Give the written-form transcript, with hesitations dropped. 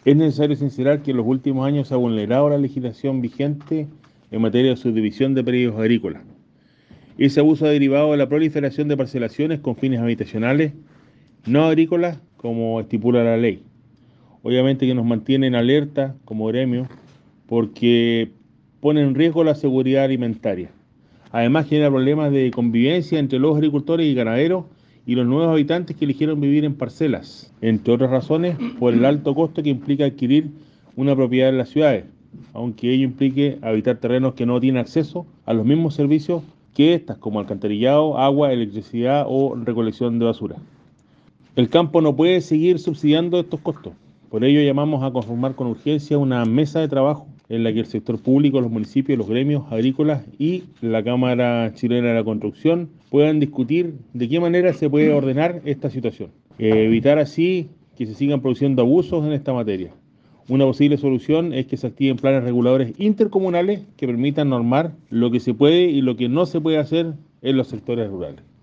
Es necesario sincerar que en los últimos años se ha vulnerado la legislación vigente en materia de subdivisión de predios agrícolas. Ese abuso ha derivado de la proliferación de parcelaciones con fines habitacionales no agrícolas, como estipula la ley. Obviamente que nos mantiene en alerta como gremio porque pone en riesgo la seguridad alimentaria. Además genera problemas de convivencia entre los agricultores y ganaderos y los nuevos habitantes que eligieron vivir en parcelas, entre otras razones por el alto costo que implica adquirir una propiedad en las ciudades, aunque ello implique habitar terrenos que no tienen acceso a los mismos servicios que estas, como alcantarillado, agua, electricidad o recolección de basura. El campo no puede seguir subsidiando estos costos. Por ello llamamos a conformar con urgencia una mesa de trabajo en la que el sector público, los municipios, los gremios agrícolas y la Cámara Chilena de la Construcción puedan discutir de qué manera se puede ordenar esta situación. Evitar así que se sigan produciendo abusos en esta materia. Una posible solución es que se activen planes reguladores intercomunales que permitan normar lo que se puede y lo que no se puede hacer en los sectores rurales.